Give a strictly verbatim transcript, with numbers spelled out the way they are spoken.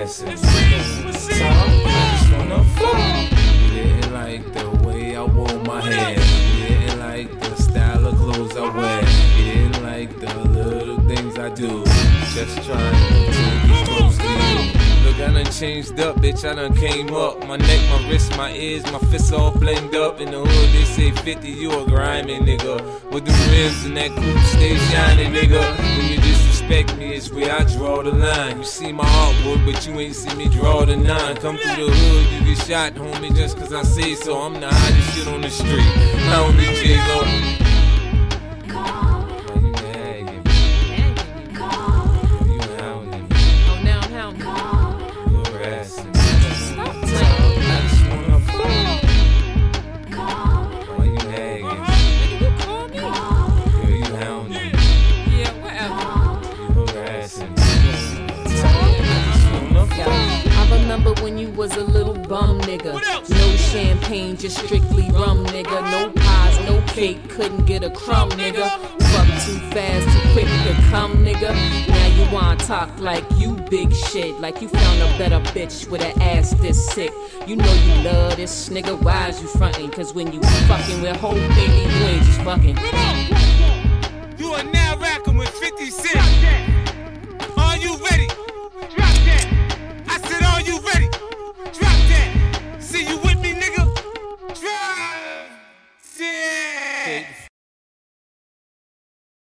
harassing. I just wanna fuck. You didn't like the way I wore my hair. You didn't like the style of clothes I wear. You didn't like the little things I do. Just trying to get close to you. Look, I done changed up, bitch, I done came up. My neck, my wrist, my ears, my fists all blend up. In the hood, they say fifty, you a grimy nigga. With the rims and that coupe stay shining, nigga. When you disrespect me, it's where I draw the line. You see my artwork, but you ain't see me draw the nine. Come through the hood, you get shot, homie, just cause I say so. I'm the hottest shit on the street. I don't need J-Lo. Was a little bum nigga. No champagne, just strictly rum nigga. No pies, no cake, couldn't get a crumb nigga. Fuck too fast, too quick to come nigga. Now you wanna talk like you big shit, like you found a better bitch with an ass this sick. You know you love this nigga, why is you frontin'? Cause when you fucking with whole baby, you ain't just fucking.